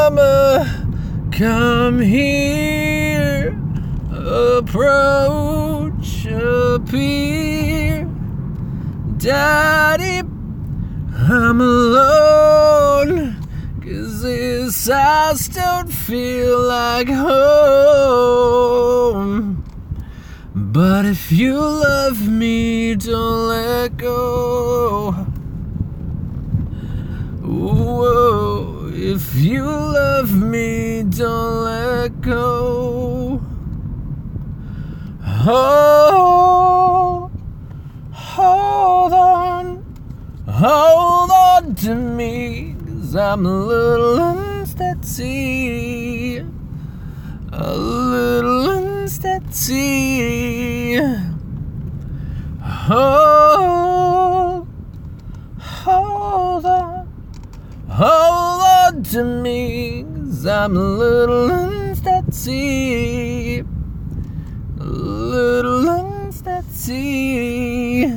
Mama, come here, approach, appear. Daddy, I'm alone, 'cause this house don't feel like home. But if you love me, don't let go. Whoa, if you love me, don't let go. Oh, hold on to me, 'cause I'm a little unsteady, a little unsteady. Oh, hold on to me, 'cause I'm a little unsteady, a little unsteady.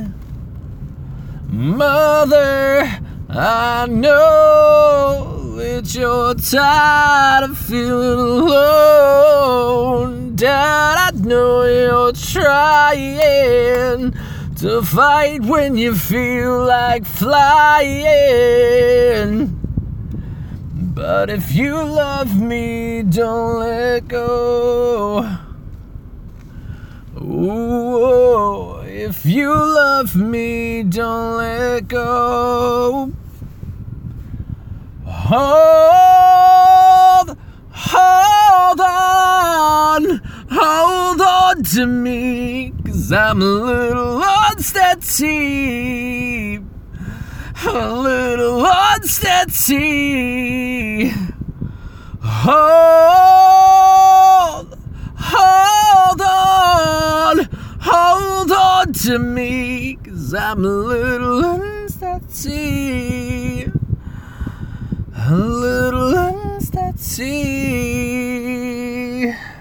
Mother, I know that you're tired of feeling alone. Dad, I know you're trying to fight when you feel like flying. But if you love me, don't let go. Ooh, if you love me, don't let go. Hold on to me, 'cause I'm a little unsteady, a little unsteady. Hold on to me, 'cause I'm a little unsteady, a little unsteady.